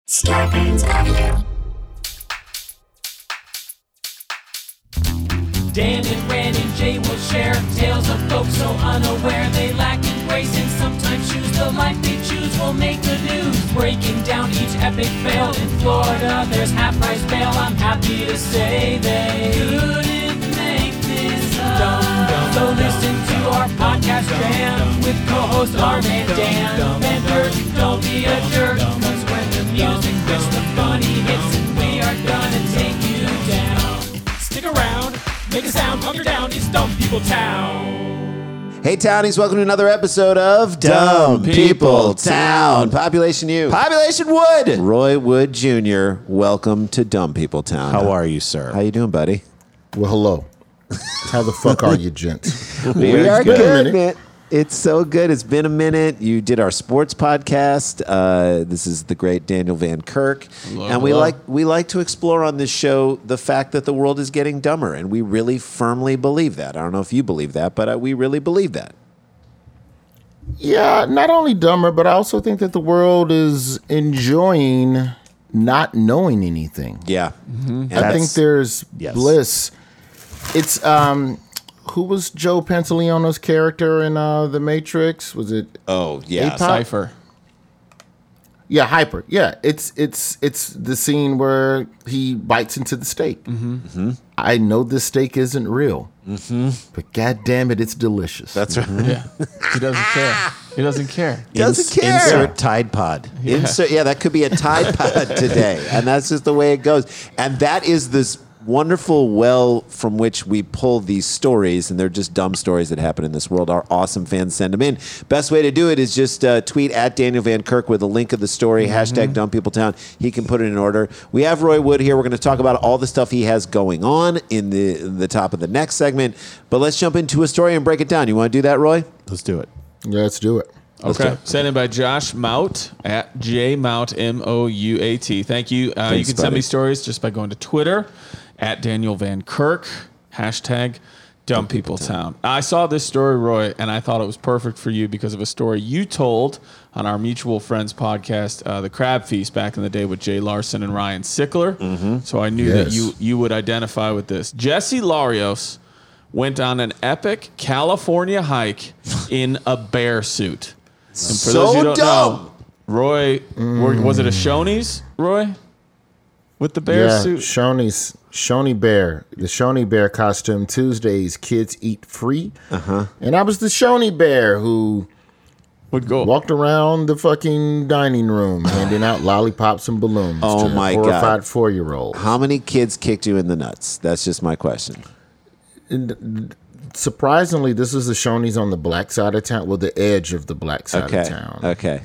Scarpins Avenue. Dan and Ren and Jay will share tales of folks so unaware they lack in grace and sometimes choose the life they choose will make the news. Breaking down each epic fail in Florida, there's half-price bail. I'm happy to say they couldn't make this up. So listen to our podcast jam with co-hosts Arm and Dan. Bender, don't be a jerk, cause when the music hits, the funny hits, and we are gonna take you down. Stick around. Make a sound, hunker down, it's Dumb People Town. Hey Townies, welcome to another episode of Dumb People Town. Population U. Population Wood. Roy Wood Jr., welcome to Dumb People Town. How are you, sir? How you doing, buddy? Well, hello. How the fuck are you, gents? We are been a good, minute. man. It's so good. It's been a minute. You did our sports podcast. This is the great Daniel Van Kirk. And we like to explore on this show the fact that the world is getting dumber, and we really firmly believe that. I don't know if you believe that, but we really believe that. Yeah, not only dumber, but I also think that the world is enjoying not knowing anything. Yeah. I think there's bliss. It's who was Joe Pantoliano's character in The Matrix? Was it? Oh, yeah. APOC? Cypher. Yeah, Hyper. Yeah, it's the scene where he bites into the steak. Mm-hmm. I know this steak isn't real, but god damn it, it's delicious. That's right. Yeah. He doesn't care. He doesn't care. Doesn't care. Insert Tide Pod. Yeah. That could be a Tide Pod today. And that's just the way it goes. And that is this wonderful well from which we pull these stories, and they're just dumb stories that happen in this world. Our awesome fans send them in. Best way to do it is just tweet at Daniel Van Kirk with a link of the story, hashtag Dumb People Town. He can put it in order. We have Roy Wood here. We're going to talk about all the stuff he has going on in the top of the next segment. But let's jump into a story and break it down. You want to do that, Roy? Let's do it. Yeah, let's do it. Okay. Sent in by Josh Mout at jmout, MOUAT. Thank you. Thanks, you can send buddy. me stories just by going to Twitter at Daniel Van Kirk, hashtag Dumb People Town. I saw this story, Roy, and I thought it was perfect for you because of a story you told on our mutual friends podcast, The Crab Feast, back in the day with Jay Larson and Ryan Sickler. So I knew that you would identify with this. Jesse Larios went on an epic California hike in a bear suit. And for those who don't know, Roy, was it a Shoney's, Roy? With the bear suit? Shoney Bear. The Shoney Bear costume. Tuesdays, kids eat free. And I was the Shoney Bear who Would go. walked around the fucking dining room handing out lollipops and balloons Oh to my horrified God. 4-year-olds. How many kids kicked you in the nuts? That's just my question. Surprisingly, this is the Shoney's on the black side of town. Well, the edge of the black side of town. Okay.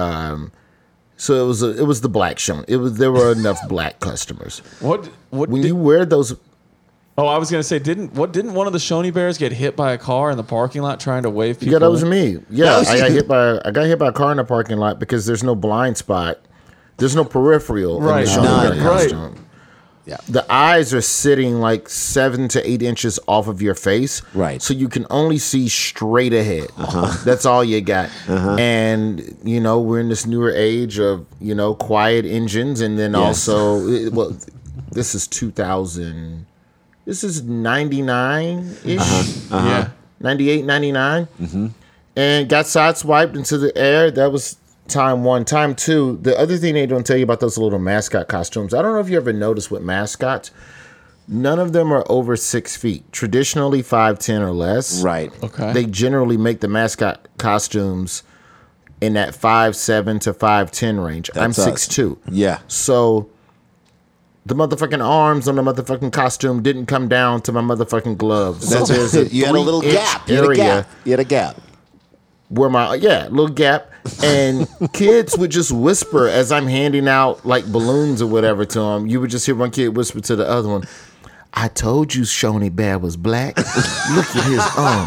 So it was the black Shoney. There were enough black customers. What When you wear those, Oh, I was gonna say, didn't one of the Shoney Bears get hit by a car in the parking lot trying to wave people? yeah, that was me. Yeah, was I you. got hit by a car in the parking lot because there's no blind spot. There's no peripheral Right. in the Shoney None. Bear costume. Yeah. The eyes are sitting like 7 to 8 inches off of your face. Right. So you can only see straight ahead. That's all you got. And, we're in this newer age of, quiet engines. And then also, this is 2000. This is 99-ish. Yeah. 98, 99. And got sideswiped into the air. That was time one. Time two, the other thing they don't tell you about those little mascot costumes, I don't know if you ever noticed with mascots, none of them are over 6 feet. Traditionally 5'10" or less. Right. Okay. They generally make the mascot costumes in that 5'7" to 5'10" range. I'm That's us. 6'2". Yeah. So the motherfucking arms on the motherfucking costume didn't come down to my motherfucking gloves. That's So there's a You had a little 3-inch gap. You had a gap. where little gap, and kids would just whisper as I'm handing out like balloons or whatever to them. You would just hear one kid whisper to the other one, "I told you Shoney Bear was black. Look at his arm."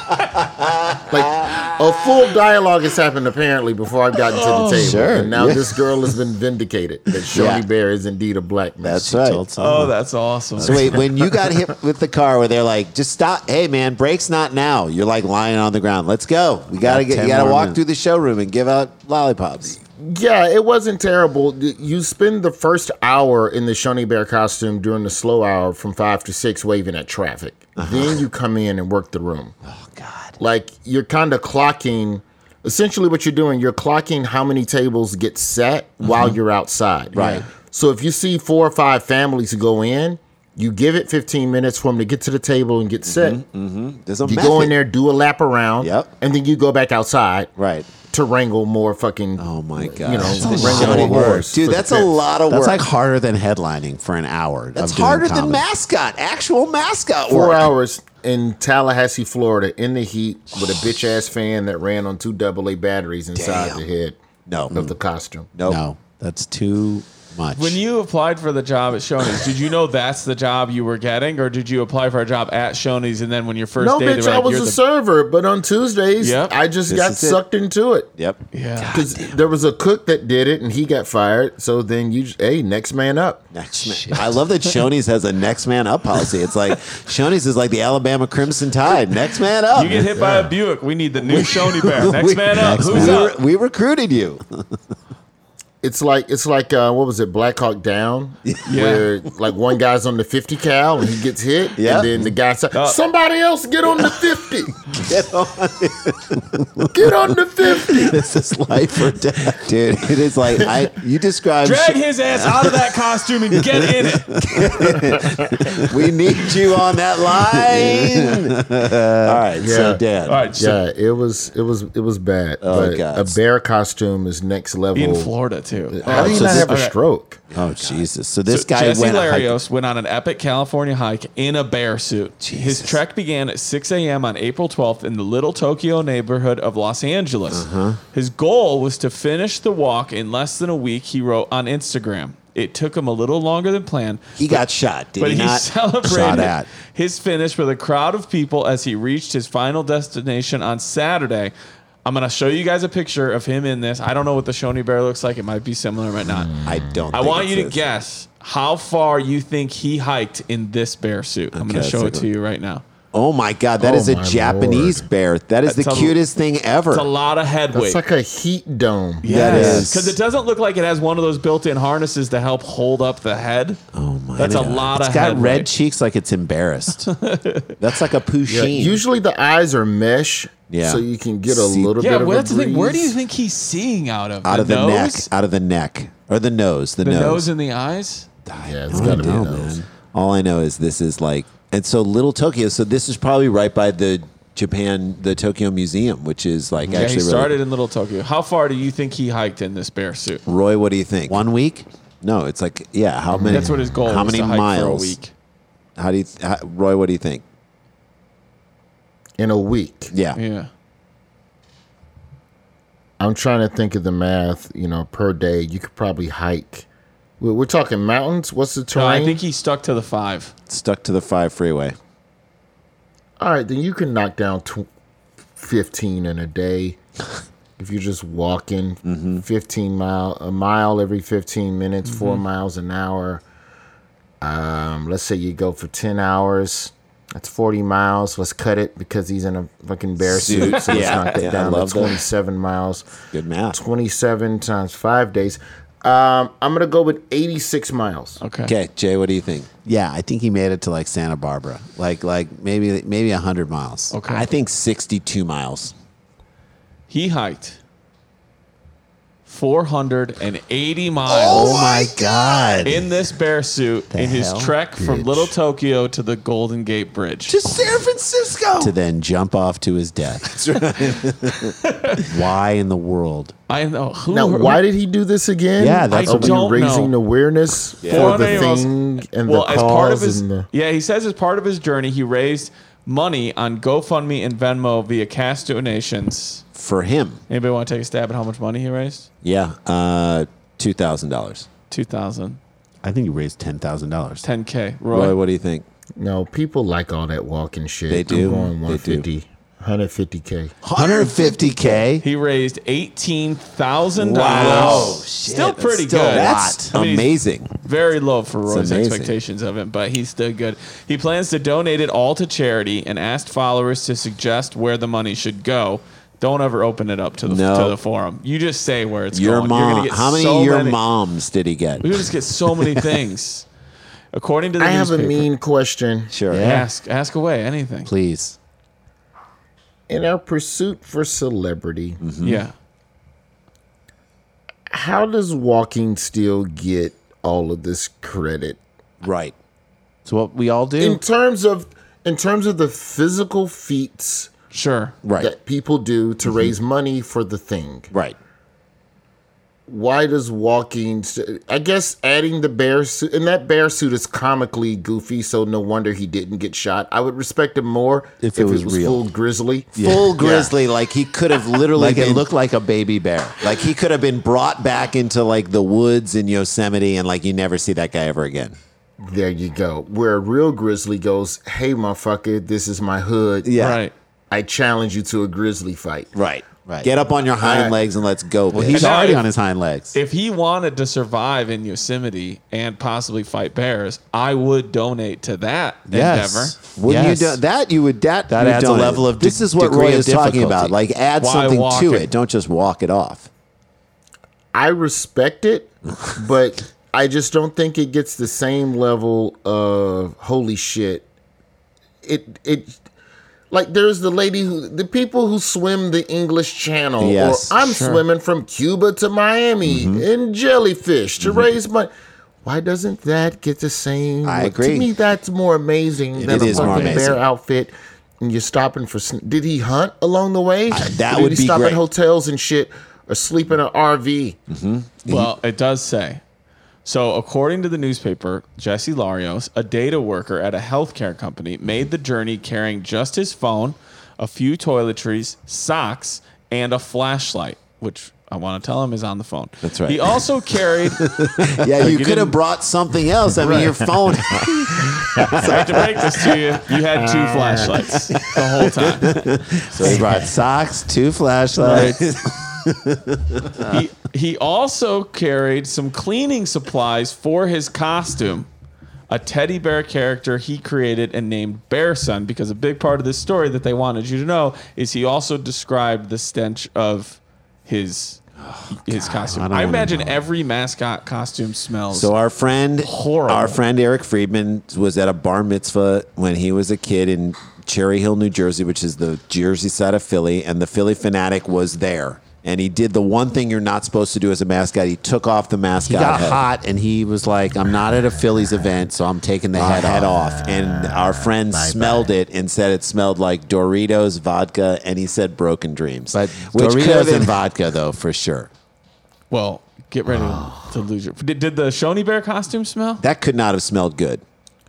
Like a full dialogue has happened apparently before I've gotten to the table. sure. And now this girl has been vindicated that Shoney Yeah. Bear is indeed a black man. That's right. Oh, that's awesome. So wait, when you got hit with the car where they're like, just stop, hey man, brakes not now. You're like lying on the ground. Let's go. You gotta 10 walk more minutes. through the showroom and give out lollipops. Yeah, it wasn't terrible. You spend the first hour in the Shoney Bear costume during the slow hour from 5 to 6 waving at traffic. Then you come in and work the room. Oh God. Like you're kind of clocking. Essentially, what you're doing, you're clocking how many tables get set while you're outside. Right. So if you see 4 or 5 families go in, you give it 15 minutes for them to get to the table and get set. There's a You method. go in there, do a lap around, Yep. and then you go back outside. Right. To wrangle more fucking. Oh my God. You know, That's a wrangle lot more of work. horse Dude, for the that's a pits. lot of That's work. like harder than headlining for an hour. That's of doing harder than comedy. mascot, actual mascot 4 work. hours in Tallahassee, Florida, in the heat with a bitch ass fan that ran on 2 AA batteries inside Damn. the head No. of the costume. Nope. No, that's too much. When you applied for the job at Shoney's, did you know that's the job you were getting, or did you apply for a job at Shoney's and then when your first No, day, bitch, they were I like, was "You're a the-" server, but on Tuesdays, Yep. I just This got is it. sucked into it. Yep. Yeah. Because there was a cook that did it and he got fired. So then hey, next man up. Next man. I love that Shoney's has a next man up policy. It's like Shoney's is like the Alabama Crimson Tide. Next man up. You get hit by a Buick. We need the new Shoney Bear. Next man up. Who's up? We recruited you. It's like what was it, Black Hawk Down, where like one guy's on the 50 cal and he gets hit, Yep. and then the guy says, "Somebody else get on the 50, Get on. get on the 50." This is life or death, dude. It is like you described. Drag his ass out of that costume and get in it. We need you on that line. All right, so Yeah. Dan. All right, so Yeah, it was bad. Oh, but God. a bear costume is next level. in Florida too. How do you So not this- have a okay. stroke? Oh Jesus! So this So guy Jesse went. Larios went on an epic California hike in a bear suit. His Jesus. trek began at 6 a.m. on April 12th in the Little Tokyo neighborhood of Los Angeles. His goal was to finish the walk in less than a week, he wrote on Instagram. It took him a little longer than planned. He got shot. Did But he he not? Shot celebrated at. his finish with a crowd of people as he reached his final destination on Saturday. I'm going to show you guys a picture of him in this. I don't know what the Shoney Bear looks like. It might be similar, it might not. I don't. I think want it's you to this. guess how far you think he hiked in this bear suit. I'm going Okay, to show it so- to you right now. Oh my God! That Oh is a my Japanese Lord. bear. That is That's the a- cutest thing ever. It's a lot of head weight. It's like a heat dome. That is. Because it doesn't look like it has one of those built-in harnesses to help hold up the head. Oh my! That's a God. lot It's of got head red weight. cheeks like it's embarrassed. That's like a Yeah, poutine. usually the eyes are mesh, Yeah. so you can get a See- little Yeah, bit of well, a that's the thing. Where do you breeze. think he's seeing out of? out of the neck, nose? out of the neck, or the nose. The The nose. nose and the eyes? Yeah, it's I got to don't be a know, nose. man. All I know is this is like, and so Little Tokyo. So this is probably right by the Tokyo Museum, which is like Yeah, actually he really- started in Little Tokyo. How far do you think he hiked in this bear suit? Roy, what do you think? 1 week? No, it's like how many? That's what his goal How was, many to hike miles? for a week. How do you, Roy? What do you think? In a week. Yeah. Yeah. I'm trying to think of the math, per day. You could probably hike. We're talking mountains. What's the No, terrain? I think he stuck to the 5. Stuck to the 5 freeway. All right, then you can knock down 15 in a day. If you're just walking 15 a mile every 15 minutes, 4 miles an hour. Let's say you go for 10 hours. That's 40 miles. Let's cut it because he's in a fucking bear suit. So let's Yeah, knock that yeah, I down to love that. 27 miles. Good math. 27 times 5 days. I'm going to go with 86 miles. Okay. Okay, Jay, what do you think? Yeah, I think he made it to like Santa Barbara, like maybe 100 miles. Okay. I think 62 miles. He hiked 480 miles. Oh my God! In this bear suit, in his hell? trek from Little Tokyo to the Golden Gate Bridge. San Francisco. To then jump off to his death. Why in the world? I know. Who, Now, why did he do this again? Yeah, that's Are what we don't raising know. awareness for the 480 miles. thing and Well, the as part of cause his, and the... yeah, he says as part of his journey, he raised money on GoFundMe and Venmo via cash donations. For him. Anybody want to take a stab at how much money he raised? Yeah. $2,000. 2,000, I think he raised $10,000. 10K. Roy, Roy, what do you think? No, people like all that walking shit. They do. I'm going They do. 150, 150K. 150K. he raised $18,000. Wow. Still pretty Still, good. that's I mean, he's amazing. very low for Roy's amazing. expectations of him, but he's still good. He plans to donate it all to charity and asked followers to suggest where the money should go. Don't ever open it up to the No. to the forum. You just say where it's Your going. You're mom. gonna get How many so of your many- moms did he get? We just get so many things. According to the I have a newspaper. mean question. Sure. Ask away anything. Please. In our pursuit for celebrity, Yeah. how does Walking still get all of this credit? Right. It's what we all do. In terms of the physical feats Sure. Right. that people do to raise money for the thing, Right. why does Walking? I guess adding the bear suit, and that bear suit is comically goofy, so no wonder he didn't get shot. I would respect him more If it was real. full grizzly. Full grizzly, like he could have literally like it been, looked like a baby bear. like he could have been brought back into like the woods in Yosemite, and like you never see that guy ever again. There you go. Where a real grizzly goes, "Hey, motherfucker, this is my hood. Yeah. Right. I challenge you to a grizzly fight." Right. Right. Get up on your hind Right. legs and let's go. Well, bitch. he's now already if- on his hind legs. If he wanted to survive in Yosemite and possibly fight bears, I would donate to that endeavor. Yes. Wouldn't Yes. you do that? You would that That you adds a donate. level of This is what degree Roy of is talking difficulty. about. Like add Why something walk to it? it. Don't just walk it off. I respect it, but I just don't think it gets the same level of holy shit. It like there's the people who swim the English Channel, Yes, or I'm sure. swimming from Cuba to Miami in jellyfish to raise money. Why doesn't that get the same? I agree. To me, that's more amazing than It a is more fucking amazing. bear outfit. And you're stopping for. Did he hunt along the way? that Did would he be stop great. at hotels and shit, or sleep in an RV? Well, it does say. So, according to the newspaper, Jesse Larios, a data worker at a healthcare company, made the journey carrying just his phone, a few toiletries, socks, and a flashlight, which I want to tell him is on the phone. That's right. He also carried. Yeah, you you could didn't- have brought something else. I mean, your phone. I have to break this to you. You had two flashlights the whole time. So he brought socks, 2 flashlights. He also carried some cleaning supplies for his costume, a teddy bear character he created and named Bear Son, because a big part of this story that they wanted you to know is he also described the stench of his costume. don't I wanna imagine know. every mascot costume smells. So our friend, Horrible. our friend Eric Friedman was at a bar mitzvah when he was a kid in Cherry Hill, New Jersey, which is the Jersey side of Philly, and the Philly Fanatic was there. And he did the one thing you're not supposed to do as a mascot. He took off the He mascot got head. hot and he was like, I'm not at a Phillies event, so I'm taking the head off. And our friend smelled it and said it smelled like Doritos, vodka, and he said broken dreams. But Which could have Doritos been- and vodka, though, for sure. well, get ready to lose your. Did the Shoney Bear costume smell? that could not have smelled good.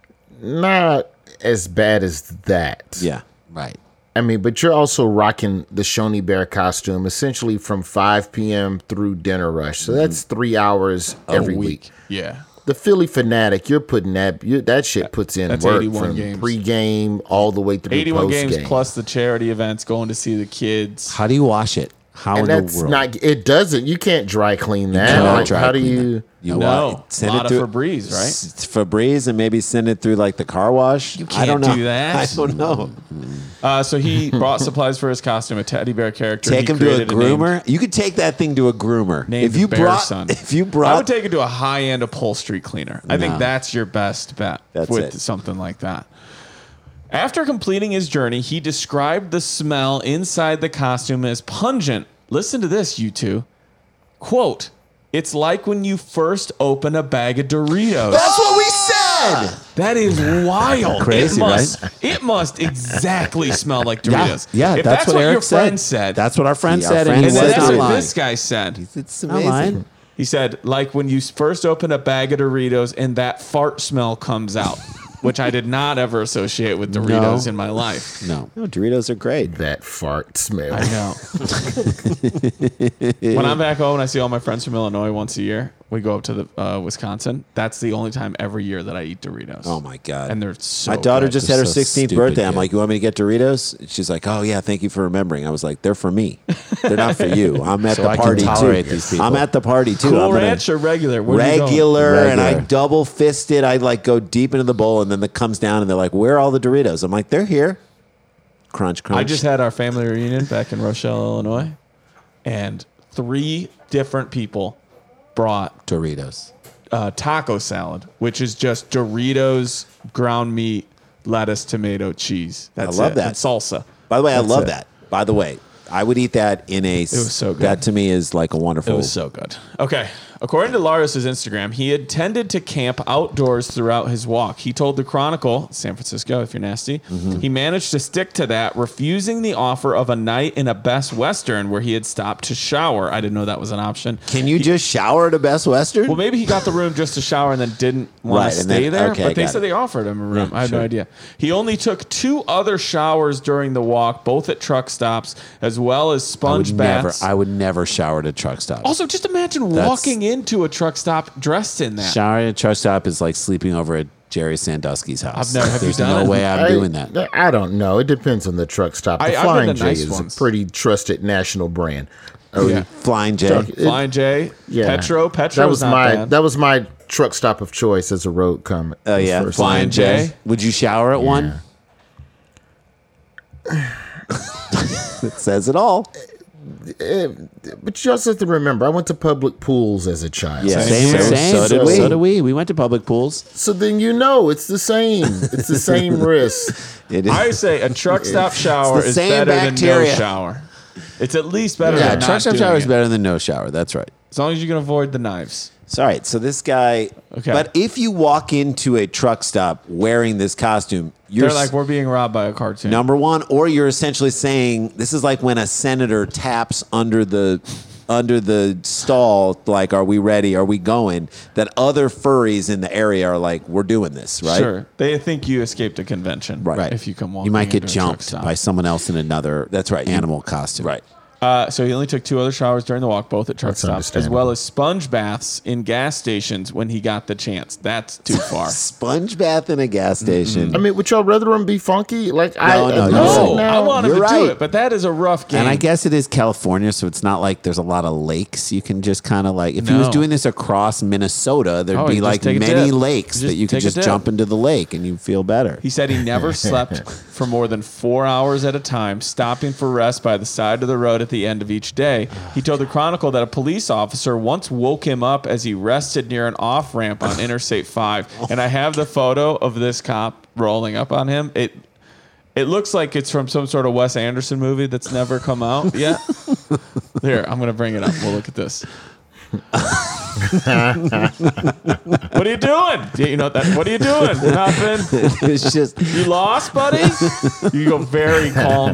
Not as bad as that. Yeah. Right. I mean, but you're also rocking the Shoney Bear costume essentially from 5 p.m. through dinner rush. So that's 3 hours every week. Yeah. The Philly Fanatic, you're putting that shit puts in That's work 81 from games. pre-game all the way through 81 post-game. games plus the charity events, going to see the kids. How do you wash it? How And in the that's world? not. It doesn't. You can't dry clean that. cannot Like, dry how do clean you? You No, want- send lot it of through Febreze, right? Febreze, and maybe send it through like the car wash. You I don't can't know. do that. I don't know. So he brought supplies for his costume, a teddy bear character. Take he him to a created and named- groomer. You could take that thing to a groomer. named If you Bear brought, Son. if you I brought, would take it to a high-end upholstery cleaner. I think No. that's your best bet That's with it. something like that. After completing his journey, he described the smell inside the costume as pungent. Listen to this, you two. Quote, "It's like when you first open a bag of Doritos." that's what we said. That is wild. Crazy, It must exactly smell like Doritos. Yeah, If that's what your Eric friend said. said. That's what our friend Yeah, said. our And friend he and said then was that's not what lying. this guy said. It's Not amazing. lying. He said, like when you first open a bag of Doritos and that fart smell comes out, which I did not ever associate with Doritos No. in my life. No. No, Doritos are great. That fart smell. I know. When I'm back home and I see all my friends from Illinois once a year, we go up to the Wisconsin. That's the only time every year that I eat Doritos. Oh my god. And they're so my daughter good. just They're had her so 16th stupid birthday. I'm good. like, you want me to get Doritos? She's like, oh yeah, thank you for remembering. I was like, they're for me. They're not for you. I'm at So the I can party tolerate too. these people. I'm at the party too. Cool I'm gonna- Ranch or regular? Where are you going? regular, and I Regular. double fisted. I like go deep into the bowl, and then it comes down, and they're like, "Where are all the Doritos?" I'm like, "They're here." Crunch, crunch. I just had our family reunion back in Rochelle, Illinois, and 3 different people brought Doritos. taco salad, which is just Doritos, ground meat, lettuce, tomato, cheese. That's love it. that. And salsa. By the way, I That's love it. that. By the way, I would eat that in a. It was so good. That to me is like a It wonderful. was so good. Okay. According to Larios' Instagram, he intended to camp outdoors throughout his walk. He told the Chronicle, San Francisco, if you're nasty, he managed to stick to that, refusing the offer of a night in a Best Western where he had stopped to shower. I didn't know that was an option. Can you just shower at a Best Western? Well, maybe he got the room just to shower and then didn't want Right, to and stay then- there. okay, but they got said it. they offered him a room. Yeah, I have no sure. idea. He only took 2 other showers during the walk, both at truck stops, as well as sponge baths. I would never shower at a truck stop. Also, just imagine walking into a truck stop dressed in that. Showering at a truck stop is like sleeping over at Jerry Sandusky's house. I've never- have you There's done no it? way I'm doing that. I don't know. It depends on the truck stop. The I've been Flying to J nice is ones. a pretty trusted national brand. Yeah. Flying J. Truck- Flying J, Yeah. Petro That was not my bad. that was my truck stop of choice as a road comment. Oh yeah, First Flying Flying J. J. Would you shower at one? It says it all. But you also have to remember, I went to public pools as a child. Yeah. Same. So- Same. so did we. So did we. We went to public pools. So then it's the same. It's the same risk. It is. I say a truck stop shower It's the is same better than bacteria. no shower. It's at least better Yeah, than truck not stop doing shower is it. better than no shower. That's right. As long as you can avoid the knives. All right, so this guy. Okay. But if you walk into a truck stop wearing this costume, you're They're like, we're being robbed by a cartoon. number one, or you're essentially saying this is like when a senator taps under the stall, like, "Are we ready? Are we going?" That other furries in the area are like, "We're doing this, right?" Sure. They think you escaped a convention. Right. If you come walking You might get into a truck jumped stop. by someone else in another. That's right. Animal costume. Right. So he only took 2 other showers during the walk, both at truck That's stops, as understandable. well as sponge baths in gas stations when he got the chance. That's too far. Sponge bath in a gas station. I mean, would y'all rather them be funky? Like No, you're No, right. I want him You're to do right. it, but that is a rough game. And I guess it is California, so it's not like there's a lot of lakes. You can just kind of like, if he was No. doing this across Minnesota, there'd Oh, be you like just take a many dip. lakes Just that you could take a just dip. jump into the lake and you feel better. He said he never slept for more than 4 hours at a time, stopping for rest by the side of the road at the end of each day. He told the Chronicle that a police officer once woke him up as he rested near an off-ramp on Interstate 5. And I have the photo of this cop rolling up on him. It looks like it's from some sort of Wes Anderson movie that's never come out yet. Here, I'm going to bring it up. We'll look at this. What are you doing? You know that. What are you doing? Nothing. It's just You lost, buddy. You go very calm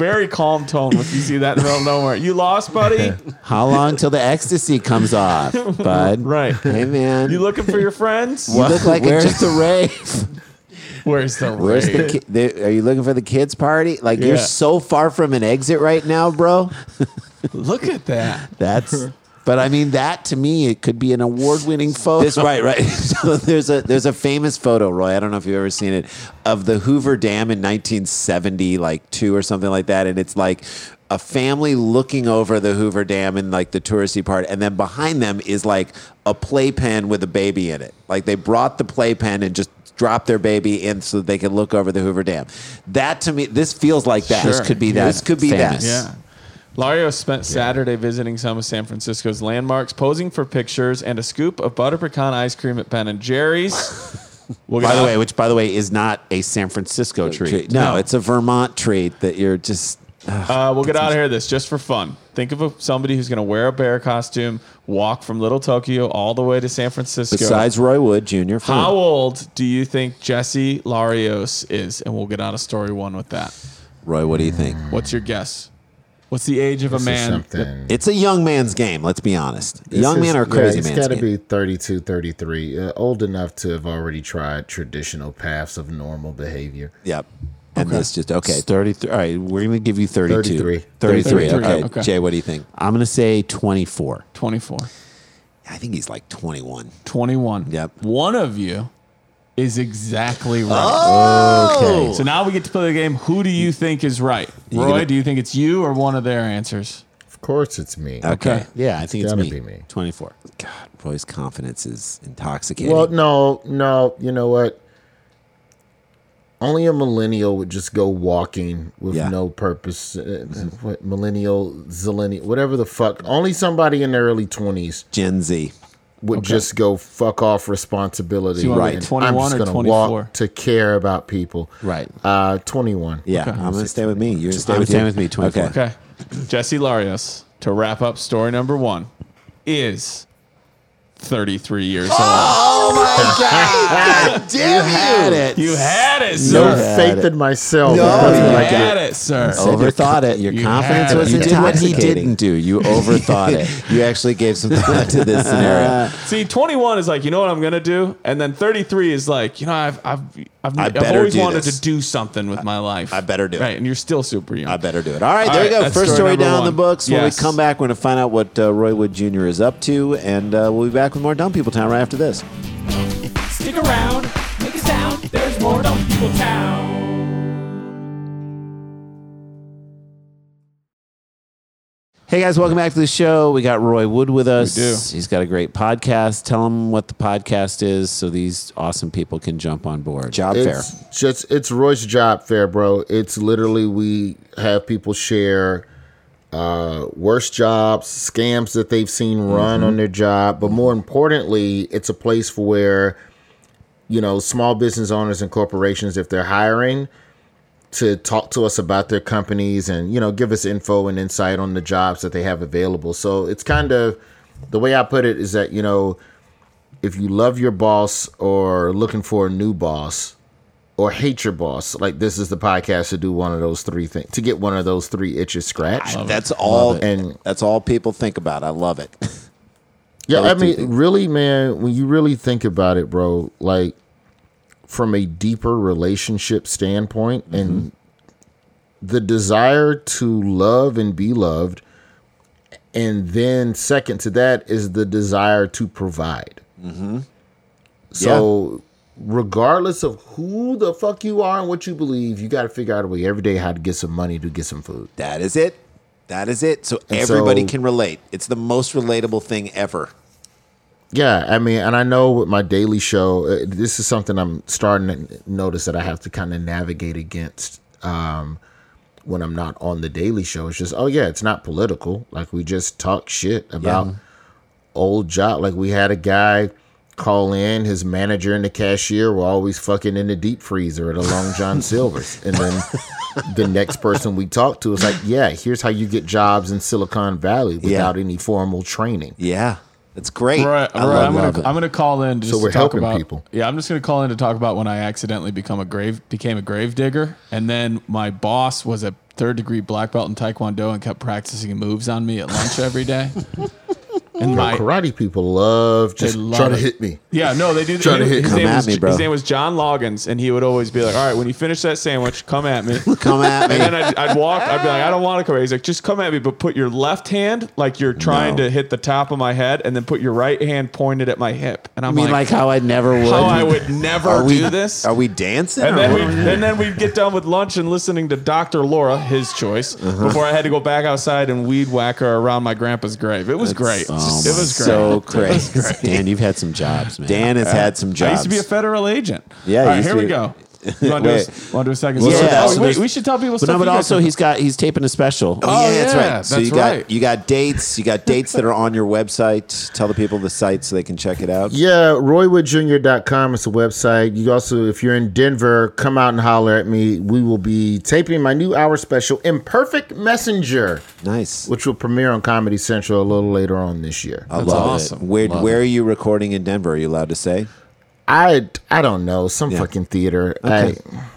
tone if you see that in the middle of nowhere. You lost, buddy. How long till the ecstasy comes off, bud? Right. hey man. You looking for your friends? You look like Where's the rave? Where's the Where's the rave? are you looking for the kids party? Like you're Yeah. so far from an exit right now, bro. Look at that. That's But I mean, that to me, it could be an award-winning photo. this right. So there's a famous photo, Roy. I don't know if you've ever seen it, of the Hoover Dam in 1970, like 2 or something like that, and it's like a family looking over the Hoover Dam in like the touristy part, and then behind them is like a playpen with a baby in it. Like they brought the playpen and just dropped their baby in so that they could look over the Hoover Dam. That to me, this feels like that. Sure. This could be that. This could be Famous. that. Yeah. Lario spent Saturday visiting some of San Francisco's landmarks, posing for pictures, and a scoop of butter pecan ice cream at Ben and Jerry's. We'll get By the out- way, which by the way is not a San Francisco treat. No, it's a Vermont treat that you're just. we'll get out of here. This just for fun. Think of somebody who's going to wear a bear costume, walk from Little Tokyo all the way to San Francisco. Besides Roy Wood Jr. How old do you think Jesse Larios is? And we'll get out of story 1 with that. Roy, what do you think? What's your guess? What's the age of a This is man? something. It's a young man's game. Let's be honest. This Young is- man or crazy It's man's got to game. be 32, 33. Old enough to have already tried traditional paths of normal behavior. Yep. And this just okay. 33. All right, we're going to give you 32. 33. 33. 33. Okay. Okay. Jay, what do you think? I'm going to say 24. 24. I think he's like 21. 21. Yep. One of you is exactly right. Oh! So now we get to play the game. Who do you think is right? Roy, gonna- do you think it's you or one of their answers? Of course, it's me. Okay. Yeah, I think it's gotta me. be me. 24. God, Roy's confidence is intoxicating. Well, no. You know what? only a millennial would just go walking with Yeah. no purpose. What millennial, zillennial, whatever the fuck. Only somebody in their early 20s Gen Z. would just go fuck off responsibility. So you want Right. And 21 I'm just or gonna 24? walk to care about people. Right. 21. Yeah, I'm going to stay with me. You're going to stay I'm with staying you? with me, 24. Okay. Okay. Jesse Larios, to wrap up story number 1, is 33 years old. Oh my God! Damn Had it. You had it, No sir. faith in myself. No, That's You what I had get. it, sir. Overthought it. Your You confidence had was it. You did what he intoxicating. didn't do. You overthought it. You actually gave some thought to this scenario. See, 21 is like, you know what I'm gonna do, and then 33 is like, you know, I've better always do wanted this. to do something with my life. I better do it. Right, and you're still super young. I better do it. All right, All there you right, go. that's First story story number down in the one. books. When Yes. we come back, we're going to find out what Roy Wood Jr. is up to, and we'll be back with more Dumb People Town right after this. Stick around, make a sound. There's more Dumb People Town. Hey guys, welcome back to the show. We got Roy Wood with us. We do. He's got a great podcast. Tell him what the podcast is so these awesome people can jump on board. Job fair. It's Roy's job fair, bro. It's literally we have people share worst jobs, scams that they've seen run on their job, but more importantly, it's a place for where small business owners and corporations, if they're hiring, to talk to us about their companies and give us info and insight on the jobs that they have available. So it's kind of the way I put it is that if you love your boss or looking for a new boss or hate your boss, like this is the podcast to do one of those three things, to get one of those three itches scratched. That's all. And that's all people think about. I love it. yeah, those I two mean, things. really, man, when you really think about it, bro, like from a deeper relationship standpoint and the desire to love and be loved, and then second to that is the desire to provide. So regardless of who the fuck you are and what you believe, you got to figure out a way every day how to get some money to get some food. That is it. That is it. So And everybody so- can relate. It's the most relatable thing ever. Yeah, I mean, and I know with my daily show, this is something I'm starting to notice that I have to kind of navigate against when I'm not on the daily show. It's just, it's not political. Like we just talk shit about old job. Like we had a guy call in, his manager and the cashier were always fucking in the deep freezer at a Long John Silver's. And then the next person we talked to was like, here's how you get jobs in Silicon Valley without any formal training. Yeah. It's great. Right, I right. love it. I'm gonna call in just So we're to talk helping about, people. Yeah, I'm just gonna call in to talk about when I accidentally became a grave digger, and then my boss was a 3rd degree black belt in Taekwondo and kept practicing moves on me at lunch every day. And my Karate people love just love trying to it. hit me. Yeah, no, they do. Trying to hit- His Come name at was- me, bro. His name was John Loggins, and he would always be like, "All right, when you finish that sandwich, come at me." Come at me. And then I'd walk. I'd be like, "I don't want to come at me." He's like, "Just come at me, but put your left hand like you're trying No. to hit the top of my head, and then put your right hand pointed at my hip." And I I'm mean, like how I never would. how I would never Are we- do this. Are we dancing? And or then what we are we- and then we'd get done with lunch and listening to Dr. Laura, his choice, before I had to go back outside and weed whack her around my grandpa's grave. It was great. It was great. So great. Dan, you've had some jobs, man. Dan has had some jobs. I used to be a federal agent. Yeah, All you right, used here to we be- go. You want to do a second? Yeah, story? so Wait, there's- we should tell people But stuff. no, but you guys also have- he's taping a special. Oh, yeah, that's yeah, right. So that's right. you got dates. You got dates that are on your website. Tell the people the site so they can check it out. Yeah, RoyWoodJr.com is the website. You also, if you're in Denver, come out and holler at me. We will be taping my new hour special, Imperfect Messenger, Nice. which will premiere on Comedy Central a little later on this year. I That's love awesome. it. Where Love where are you recording in Denver? Are you allowed to say? I don't know, some Yeah. fucking theater. Okay.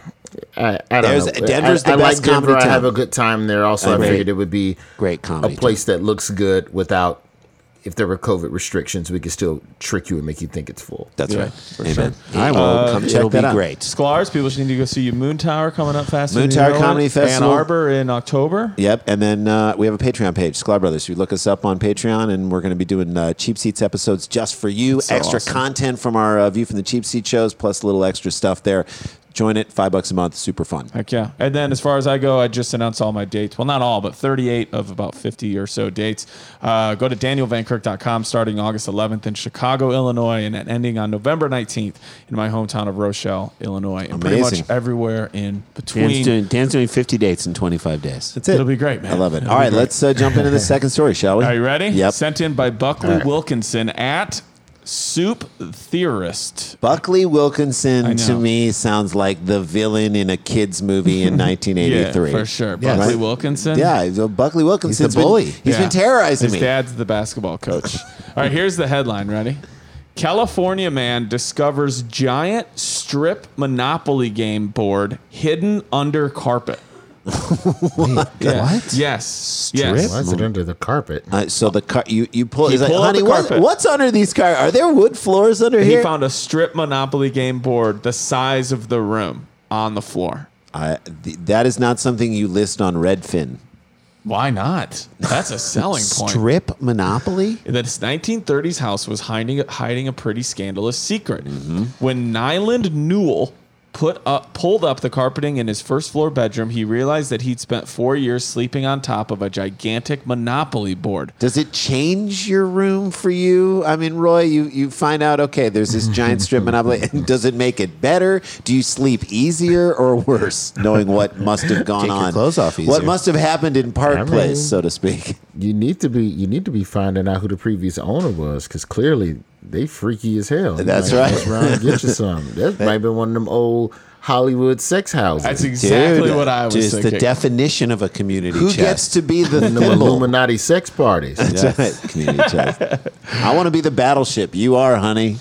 I don't There's- know. Denver's the I best like Denver. comedy I have town. a good time there. Also, I Great. figured it would be Great a comedy. place that looks good without. If there were COVID restrictions, we could still trick you and make you think it's full. That's Yeah, right. for Amen. sure. All right, well, come check It'll that be out. great. Sklar's, people should need to go see you. Moon Tower coming up fast. Moon Tower Comedy Festival. Festival. Ann Arbor in October. Yep, and then we have a Patreon page, Sklar Brothers. You look us up on Patreon, and we're going to be doing Cheap Seats episodes just for you. So extra awesome. content from our View from the Cheap Seat shows, plus a little extra stuff there. Join it, $5 a month, super fun. Heck yeah. And then as far as I go, I just announced all my dates. Well, not all, but 38 of about 50 or so dates. Go to danielvankirk.com starting August 11th in Chicago, Illinois, and then ending on November 19th in my hometown of Rochelle, Illinois. And pretty Amazing. much everywhere in between. Dan's doing 50 dates in 25 days. That's it. It'll be great, man. I love it. It'll All be right, great. let's jump into the second story, shall we? Are you ready? Yep. Sent in by Buckley Wilkinson at Soup Theorist. Buckley I Wilkinson to know. me sounds like the villain in a kids movie in 1983. Yeah, for sure. Yeah, Buckley right? Wilkinson. Yeah, so Buckley Wilkinson's He's the bully. He's Yeah. been terrorizing His me. dad's the basketball coach. All right, here's the headline. Ready? California man discovers giant strip Monopoly game board hidden under carpet. What? Yes. Strip? Yes. Why is it under the carpet? So the you pull. He He's like, pulled out honey, the carpet. what's under these cars? Are there wood floors under He here? found a strip Monopoly game board the size of the room on the floor. That is not something you list on Redfin. Why not? That's a selling point. Strip Monopoly. This 1930s house was hiding a pretty scandalous secret. When Nyland Newell pulled up the carpeting in his first floor bedroom, he realized that he'd spent 4 years sleeping on top of a gigantic Monopoly board. Does it change your room for you? I mean, Roy, you find out, okay, there's this giant strip Monopoly. And does it make it better? Do you sleep easier or worse, knowing what must have gone Take your on? clothes off easier. What must have happened in Park I mean- Place, so to speak? You need to be finding out who the previous owner was, because clearly they freaky as hell. That's You might right. mess around and get you some. That might be one of them old Hollywood sex houses. That's exactly Dude, what I was Just thinking. the definition of a community Who chest. gets to be the Them thimble? Illuminati sex parties. That's right, community chest. I want to be the battleship. You are, honey.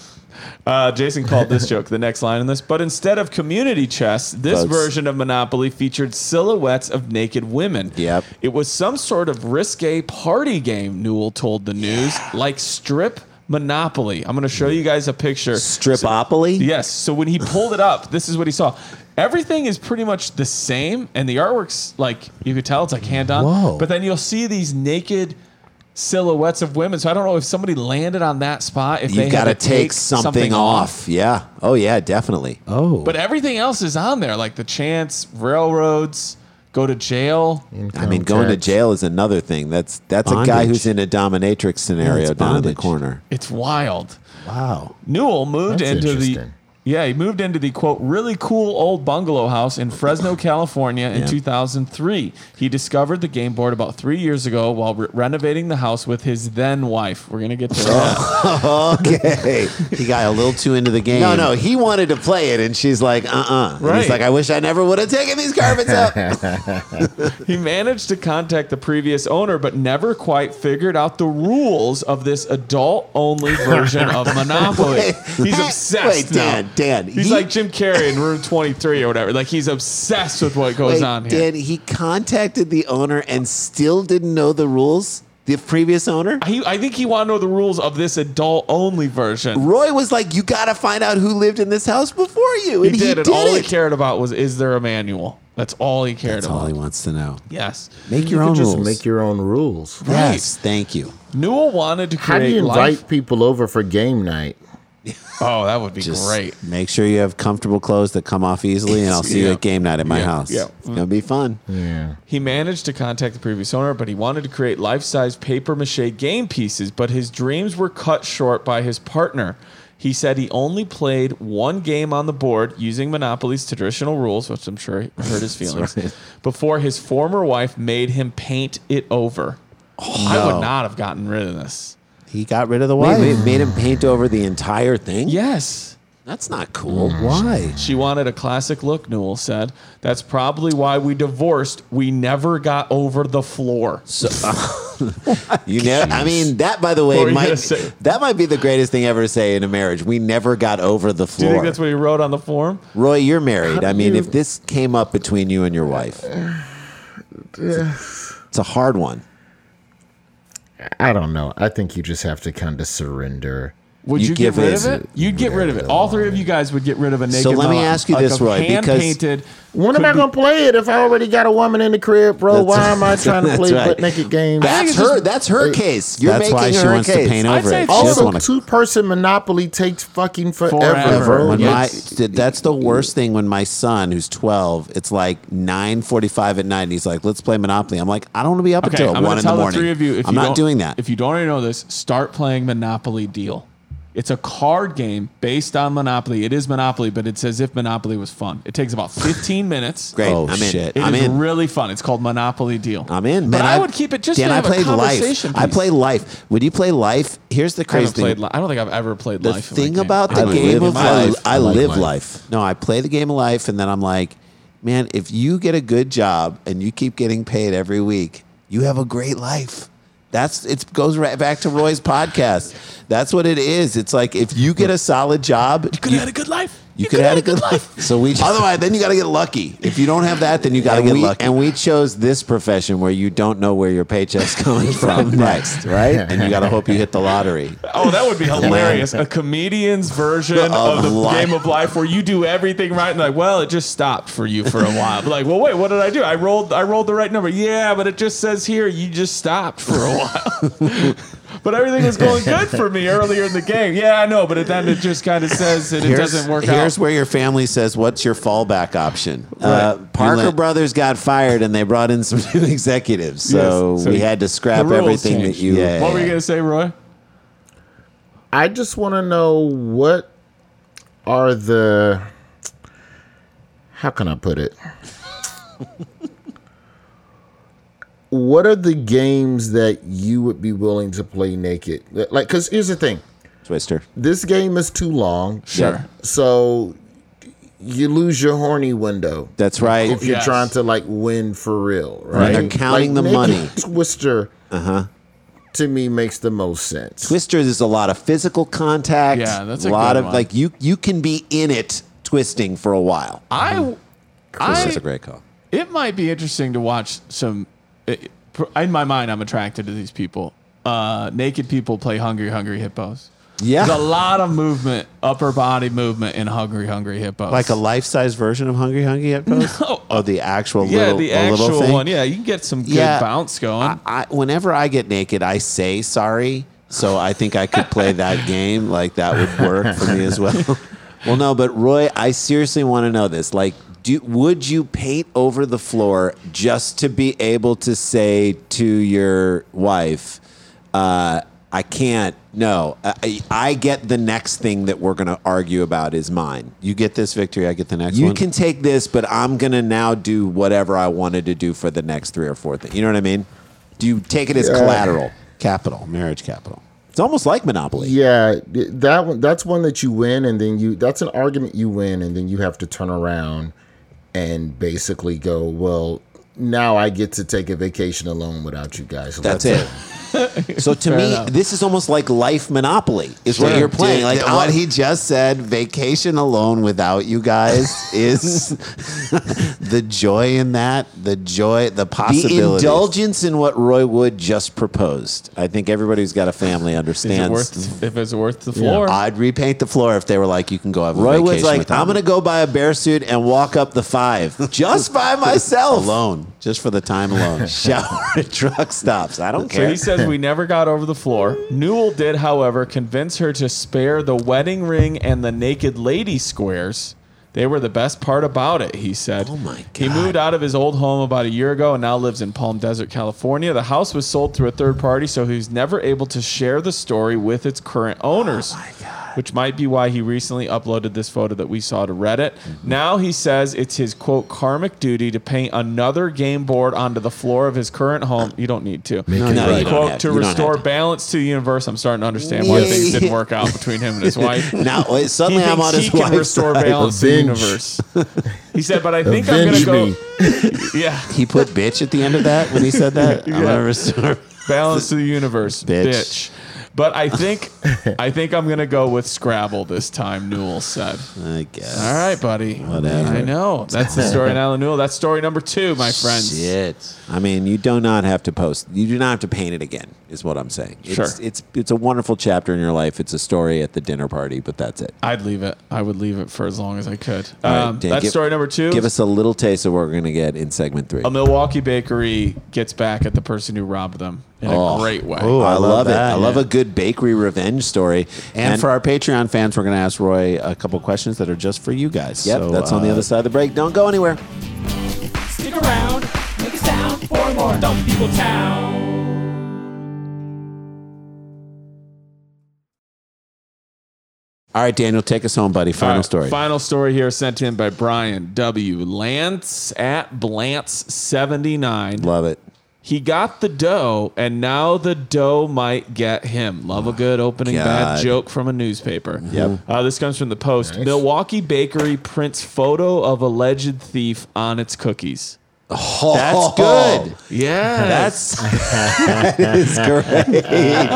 Jason called this joke the next line in this. But instead of community chess, this Folks. version of Monopoly featured silhouettes of naked women. Yep. It was some sort of risque party game, Newell told the news, like strip Monopoly. I'm going to show you guys a picture. Stripopoly? Yes. So when he pulled it up, this is what he saw. Everything is pretty much the same, and the artwork's like, you could tell it's like hand on. Whoa. But then you'll see these naked silhouettes of women. So I don't know if somebody landed on that spot. If they You had got to to take something off. Yeah. Oh, yeah, definitely. Oh. But everything else is on there, like the chance, railroads, go to jail. I mean, going to jail is another thing. That's a guy Bondage. who's in a dominatrix scenario it's down in the bondage. corner. It's wild. wow. Newell moved That's into the interesting. he moved into the quote really cool old bungalow house in Fresno, California in Yeah. 2003. He discovered the game board about 3 years ago while renovating the house with his then wife. We're gonna get to that. Okay. He got a little too into the game. No, he wanted to play it, and she's like, And Right. he's like, I wish I never would have taken these carpets up. He managed to contact the previous owner, but never quite figured out the rules of this adult-only version of Monopoly. He's obsessed Wait, now. Dan. He's like Jim Carrey in Room 23 or whatever. Like he's obsessed with what goes on here. Dan, he contacted the owner and still didn't know the rules? The previous owner? I think he wanted to know the rules of this adult-only version. Roy was like, you got to find out who lived in this house before you. He And did, and all he it. cared about was, is there a manual? That's all he cared That's about. all he wants to know. Yes. Make You your could own just rules. make your own rules. Yes, thank you. Newell wanted to How do create you invite life. people over for game night? Oh, that would be Just great. make sure you have comfortable clothes that come off easily, and I'll see you Yeah. at game night at my Yeah, house. yeah. It's going to be fun. Yeah. He managed to contact the previous owner, but he wanted to create life-size papier-mâché game pieces, but his dreams were cut short by his partner. He said he only played one game on the board using Monopoly's traditional rules, which I'm sure hurt his feelings, before his former wife made him paint it over. I would not have gotten rid of this. He got rid of the Wait, wife. made him paint over the entire thing? Yes. That's not cool. Why? She wanted a classic look, Newell said. That's probably why we divorced. We never got over the floor. You know, I mean, that, by the What were way, you gonna say? that might be the greatest thing ever to say in a marriage. We never got over the Do you floor. think that's what he wrote on the form? Roy, you're married. I mean, you- if this came up between you and your wife, it's a hard one. I don't know. I think you just have to kind of surrender Would you get give rid in. of it? You'd get rid of it. All three of you guys would get rid of a naked. So let me Malak. ask you this, Roy, because- hand-painted. When am I going to play it if I already got a woman in the crib, bro? Why am I trying to play right. butt naked games? That's her case. You're That's making why she her wants case. to paint I'd over say it. it's She doesn't Also, want to. 2-person Monopoly takes fucking forever, Forever. bro. When Yeah. that's the worst thing when my son, who's 12, it's like 9:45 at night, and he's like, let's play Monopoly. I'm like, I don't want to be up Okay, until I'm 1 going in to the tell the morning. three of you. If I'm you not don't- doing that. If you don't already know this, start playing Monopoly Deal. It's a card game based on Monopoly. It is Monopoly, but it's as if Monopoly was fun. It takes about 15 minutes. Great. Oh, I'm in. shit. It I'm is in. really fun. It's called Monopoly Deal. I'm in. But Man, I would keep it just Dan, to I have a played conversation Life. I piece. play Life. When you play Life, here's the I haven't crazy played. thing. I don't think I've ever played The Life. in my thing game. about I the live game of my life, life. I I like live life. life. No, I play the game of life, and then I'm like, man, if you get a good job and you keep getting paid every week, you have a great life. It goes right back to Roy's podcast. That's what it is. It's like if you get a solid job, You could have had a good life. you could have had a good life. So we Otherwise, then you got to get lucky. If you don't have that, then you got to get lucky. And we chose this profession where you don't know where your paycheck's coming from next, right? and you got to hope you hit the lottery. Oh, that would be hilarious. A comedian's version of the life. game of life where you do everything right and like, well, it just stopped for you for a while. But like, well, wait, what did I do? I rolled the right number. Yeah, but it just says here you just stopped for a while. But everything was going good for me earlier in the game. Yeah, I know, but then it just kind of says that it doesn't work out. Here's where your family says, "What's your fallback option?" Parker let- Brothers got fired and they brought in some new executives. So, Yes. So we had to scrap the rules everything changed. that you. Yeah. What were you going to say, Roy? I just want to know what are the. How can I put it? What are the games that you would be willing to play naked? Like, because here's the thing. Twister. This game is too long. Sure. So you lose your horny window That's right. if you're Yes. trying to like win for real, right? they're counting the Naked money. Twister, to me makes the most sense. Twister is a lot of physical contact. Yeah, that's a lot good of one. like you can be in it twisting for a while. I That's a great call. It might be interesting to watch some. In my mind, I'm attracted to these people. Naked people play Hungry Hungry Hippos. Yeah. There's a lot of movement, upper body movement in Hungry Hungry Hippos. Like a life-size version of Hungry Hungry Hippos? No. Oh, the actual yeah, little, the a little actual thing? one. Yeah, you can get some good Yeah. bounce going. Whenever I get naked, I say sorry. So I think I could play that game. Like that would work for me as well. Well, no, but Roy, I seriously want to know this. Like, would you paint over the floor just to be able to say to your wife, I can't, no, I get the next thing that we're going to argue about is mine. You get this victory, I get the next You one. can take this, but I'm going to now do whatever I wanted to do for the next 3 or 4 things. You know what I mean? Do you take it as collateral? Capital, marriage capital. It's almost like Monopoly. Yeah, that one. That's one that you win, and then that's an argument you win, and then you have to turn around and basically go, well, now I get to take a vacation alone without you guys. So That's it. So to me, enough. this is almost like life Monopoly. Is what you're playing. Like what he just said, vacation alone without you guys is the joy in that, the the possibility. indulgence in what Roy Wood just proposed. I think everybody who's got a family Is it understands. if it's worth the floor. I'd repaint the floor if they were like, you can go have a Roy vacation Wood's like, without I'm me." going to go buy a bear suit and walk up the 5 just by myself. alone, just for the time alone. Shower at truck stops. I don't So care. he says we never got over the floor. Newell did, however, convince her to spare the wedding ring and the naked lady squares. They were the best part about it, he said. Oh, my He God. moved out of his old home about a year ago and now lives in Palm Desert, California. The house was sold through a third party, so he's never able to share the story with its current owners. Oh, my God. Which might be why he recently uploaded this photo that we saw to Reddit. Mm-hmm. Now he says it's his, quote, karmic duty to paint another game board onto the floor of his current home. You don't need to. No, you don't Quote, have- to you don't restore have to. balance to the universe. I'm starting to understand why things didn't work out between him and his wife. Now, wait, suddenly He I'm thinks on his he can wife's restore side. balance to the Avenge. universe. He said, but I think I'm going to Avenge go. me. Yeah. He put bitch at the end of that when he said that. I'm Yeah. gonna restore. Balance to the universe, Bitch. bitch. But I think I think I'm going to go with Scrabble this time, Newell said. I guess. All right, buddy. Whatever. I know. That's the story in Alan Newell. That's story number 2, my friends. Shit. I mean, you do not have to post. You do not have to paint it again, is what I'm saying. Sure. It's a wonderful chapter in your life. It's a story at the dinner party, but that's it. I'd leave it. I would leave it for as long as I could. All right, Dan, that's story number 2. Give us a little taste of what we're going to get in segment 3. A Milwaukee bakery gets back at the person who robbed them in a great way. Oh, I love it. that, I love yeah. a good bakery revenge story. And for our Patreon fans, we're going to ask Roy a couple questions that are just for you guys. Yep, So, that's on the other side of the break. Don't go anywhere. Stick around, make a sound for more Dumb People Town. All right, Daniel, take us home, buddy. Final All right, story. Final story here sent in by Brian W. Lance at Blance79. Love it. He got the dough, and now the dough might get him. Love a good opening bad God. joke from a newspaper. Yep. This comes from the Post. Milwaukee bakery prints photo of alleged thief on its cookies. That's good. Yeah, That is great.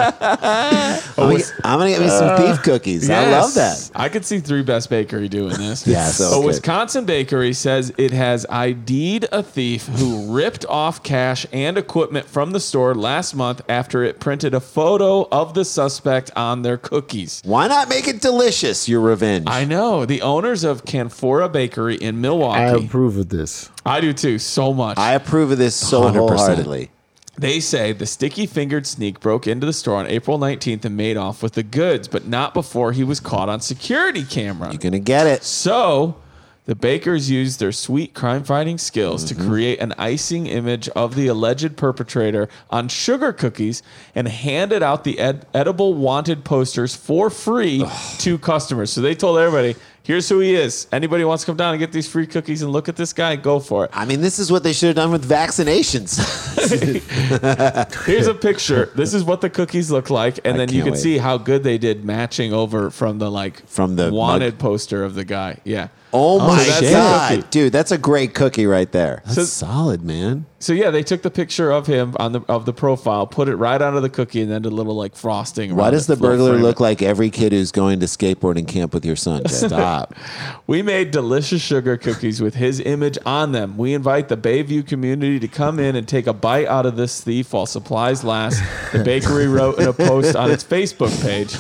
I'm gonna get me some beef cookies. I love that. I could see 3 Best Bakery doing this. Yeah, so a good. Wisconsin bakery says it has ID'd a thief who ripped off cash and equipment from the store last month after it printed a photo of the suspect on their cookies. Why not make it delicious? Your revenge. I know. The owners of Canfora Bakery in Milwaukee. I approve of this. I do too, so much. I approve of this so 100%. wholeheartedly. They say the sticky-fingered sneak broke into the store on April 19th and made off with the goods, but not before he was caught on security camera. You're gonna get it. So, the bakers used their sweet crime-fighting skills to create an icing image of the alleged perpetrator on sugar cookies and handed out the edible wanted posters for free to customers. So they told everybody, here's who he is. Anybody wants to come down and get these free cookies and look at this guy, go for it. I mean, this is what they should have done with vaccinations. Here's a picture. This is what the cookies look like, and I then you can't can wait. see how good they did matching over from the wanted mug. poster of the guy. Yeah. Oh my that's the god, cookie. dude, that's a great cookie right there. That's solid, man. So yeah, they took the picture of him of the profile, put it right onto the cookie, and then did a little frosting. Why around does it, the burglar frame look it. like every kid who's going to skateboarding camp with your son? Jed? Stop. We made delicious sugar cookies with his image on them. We invite the Bayview community to come in and take a bite out of this thief while supplies last. The bakery wrote in a post on its Facebook page.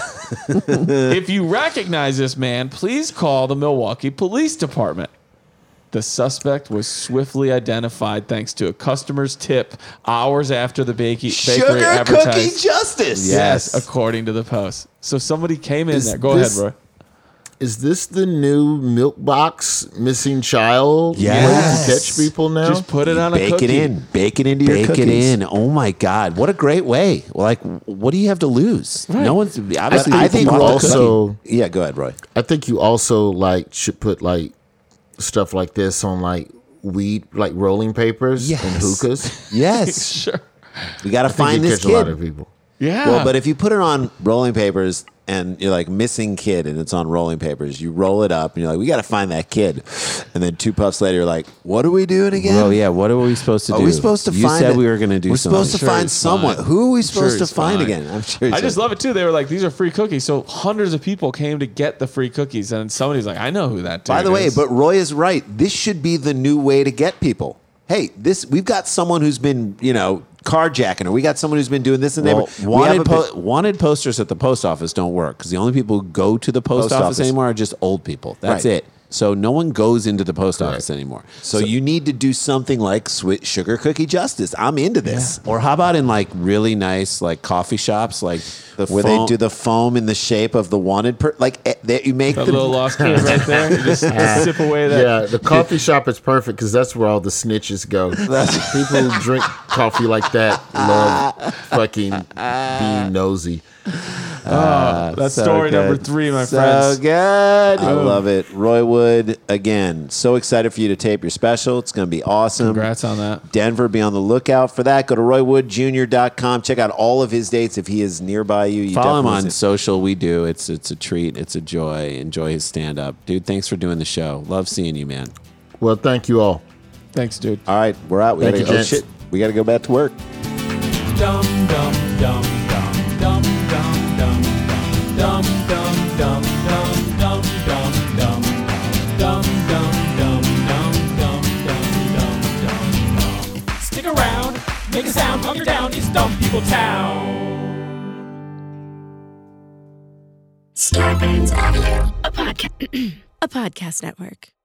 If you recognize this man, please call the Milwaukee Police Department. The suspect was swiftly identified thanks to a customer's tip hours after the bakery Sugar advertised. cookie justice. Yes, according to the post. So somebody came in there. Go ahead, Roy. Is this the new milk box missing child way Yes. to catch people now? Just put it on a Bake cookie. it in. Bake it into your Bake cookies. it in. Oh my God. What a great way. Like, what do you have to lose? No one's obviously. I think people we'll also- Yeah, go ahead, Roy. I think you also should put stuff like this on weed rolling papers Yes. and hookahs. Yes. Sure. We got to I think find you this catch a lot kid. of people. Yeah. Well, but if you put it on rolling papers and you're missing kid and it's on rolling papers, you roll it up and you're we got to find that kid. And then 2 puffs later, you're like, what are we doing again? Oh yeah. What are we supposed to do? Are we supposed to you find said it? we were going to do We're something. supposed to Sure find he's someone. fine. Who are we I'm supposed sure to he's find fine. again? I'm sure. I just love it too. They were like, these are free cookies. So hundreds of people came to get the free cookies. And somebody's like, I know who that dude By the way, is. but Roy is right. This should be the new way to get people. Hey, we've got someone who's been, carjacking, or we got someone who's been doing this in the neighborhood. We have Wanted posters at the post office don't work because the only people who go to the post office anymore are just old people. That's Right. it. So no one goes into the post office anymore. So you need to do something like sugar cookie justice. I'm into this. Or how about in really nice coffee shops where They do the foam in the shape of the wanted you make that the little lost kid right there. You just sip away that. Yeah, the coffee shop is perfect because that's where all the snitches go. People who drink coffee like that love fucking being nosy. That's So story good. number 3, my so friends. good. I love it. Roy Wood, again, so excited for you to tape your special. It's going to be awesome. Congrats on that. Denver, be on the lookout for that. Go to roywoodjr.com. Check out all of his dates if he is nearby you. Follow him definitely on social. We do. It's a treat. It's a joy. Enjoy his stand up. Dude, thanks for doing the show. Love seeing you, man. Well, thank you all. Thanks, dude. All right, we're out. Thank you, gents. Shit. We got to go back to work. Dum dum dum dum dum dum dum dum. dum dum dum dum dum dum dum dum dum dum dum dum dum dum dum. Stick around, make a sound, hunker down. It's Dumb People Town. Starburns Audio, a podcast network.